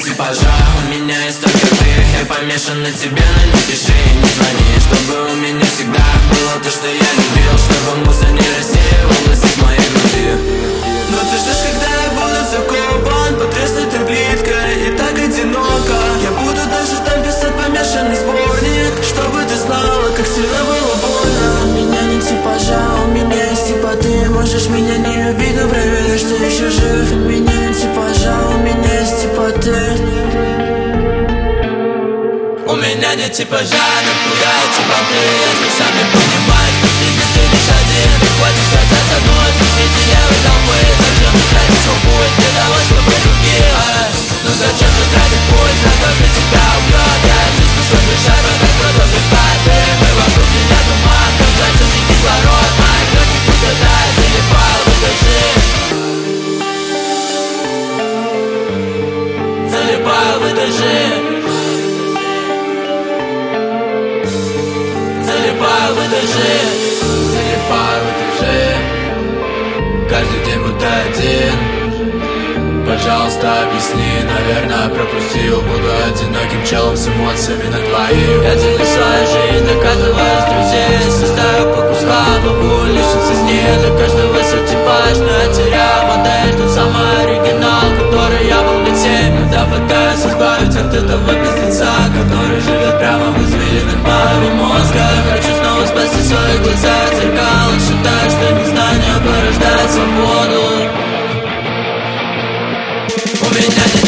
типажа, у меня есть только ты. Я помешан на тебе, но не пиши и не звони. Чтобы у меня всегда было то, что я любил. Чтобы муза не рассеивалась из моей груди. Но ты ждешь, когда я буду закопан под треснятой плиткой, и так одиноко. Я буду даже там писать помешанный сборник, чтобы ты знала, как сильно было больно. У меня нет типажа, у меня есть типа ты. Можешь меня не любить, но проверь, что еще жив. У меня нет типажа, у меня есть типа ты. У меня нет типажа, нахуя типа ты. Если сам не понимаешь, что ты здесь ты лишь один. Ты хочешь казаться одной, ты среди левой толпы. Зачем ты тратишь свой путь для того, чтобы другие? Ну зачем ты тратишь путь на то, что тебя убьет? Я здесь пустой дышать, пока продолжит паты. Мы вокруг меня туман, кончается мне кислород. Мои легкие пустота, я залипал в этой жизни. Залипал в этой жизни. Залипаю в этаже, залипаю в этаже. Каждый день будто один. Пожалуйста, объясни, наверное, пропустил. Буду одиноким челом с эмоциями на двоих. Я делю свою жизнь, до каждого из друзей. Составил по кускам, могу лишиться из них. Для каждого свой типаж, но я теряю модель. Тот самый оригинал, который я был лет 7. Когда пытаюсь избавить от этого пиздеца, который живет прямо в извилинах моего мозга. Хочу снова спасти свои глаза от зеркала. Считаю, что незнание порождает свободу. У меня нет